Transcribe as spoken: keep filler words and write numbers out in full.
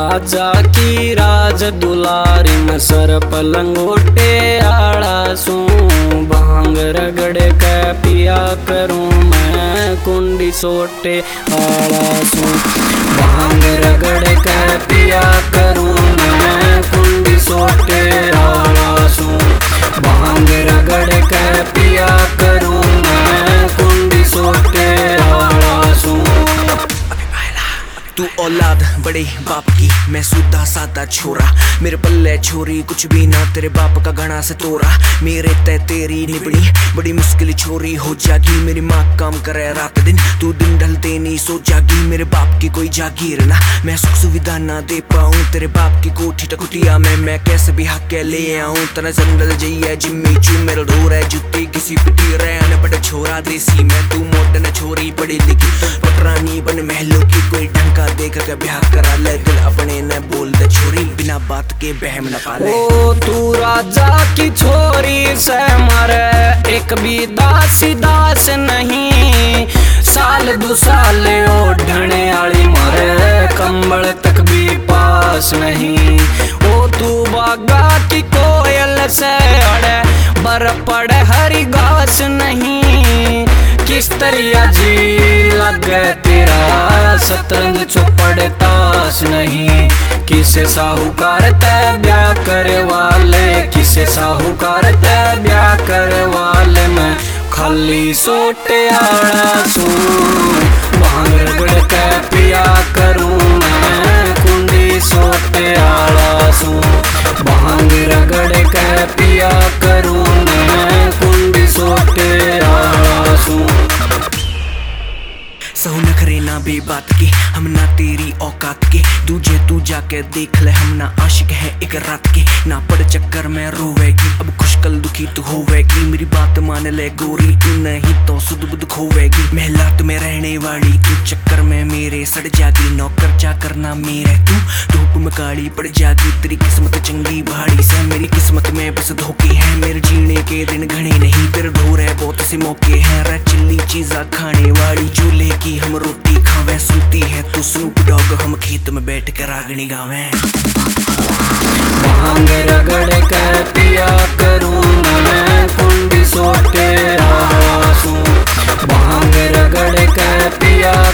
राजा की राज दुलारी में सर पलंगोटे आड़ा सू भांग रगड़ के पिया करूं मैं कुंडी सोटे आड़ा सू भांग रगड़ के पिया करूं मैं कुंडी सोटे आड़ा सू भांग रगड़ के पिया करूं मैं कुंडी सोटे आड़ा सू। तू औलाद बड़े बाप की, मैं सुधा सादा छोरा, मेरे पल्ले छोरी कुछ भी ना, तेरे बाप का घना से तोरा। मेरे तय तेरी निबड़ी बड़ी मुश्किल छोरी हो जागी, मेरी माँ काम करे रात दिन, तू दिन ढलते नहीं सो जागी। मेरे बाप की कोई जागीर ना, मैं सुख सुविधा ना दे पाऊं, तेरे बाप की कोठी टकुटिया में मैं कैसे भी हक के ले आऊं। तना जंगल जाइए जिम्मी चू मेरा ढोर है जुत्ती किसी पिटी रैन बड़ा छोरा देसी मैं, तू मॉडर्न छोरी पढ़ी लिखी पटरानी बन महलों की, कोई ढंग का देख के ब्याह करा ले, दिल अपने न बोल दे छोरी बिना बात के बहम न पाले। ओ तू राजा की छोरी से मरे एक भी दासी दास नहीं, साल दो साल ओढ़ने वाली मरे कंबल तक भी पास नहीं। ओ तू बागा की कोयल से अड़े बर पड़े हरी घास नहीं, किस तरिया जी लगे तेरा शतरंज चौपड़ ताश नहीं। किसे साहूकार ते ब्याह करे वाले, किसे साहूकार ते ब्याह करे वाले मैं खाली सोटे आड़ा सू भांग रगड़ के पिया करूं मैं कुंडी सोटे आड़ा सू भांग रगड़ के पिया करूं मैं कुंडी सोटे आड़ा सू। सहु नखरे ना बे बात के, हम ना तेरी औकात के, तुझे तू जाके देख ले हम ना आशिक है एक रात के। ना पड़ चक्कर में रोवेगी अब खुश कल दुखी तू होवेगी, मेरी बात मान ले गोरी तू नहीं तो सुध बुध खोवेगी। महलात में रहने वाली तू चक्कर में मेरे सड़ जागी, नौकर चाकर ना मेरे तू धूप में काली पड़ जागी। तेरी किस्मत चंगी भाड़ी से, मेरी किस्मत में बस धोखे हैं, मेरे जीने के दिन घने नहीं, तेरे ढोर है बहुत से मौके हैं। रे चिल्ली चीजा खाने वाली चूल्हे की हम रोटी खावे, सुनती है तू स्नूप डॉग हम खेत में बैठ कर रागनी गावे। भांग रगड़ के पिया करूं मैं कुंडी सोटे आड़ा सू भांग रगड़ के पिया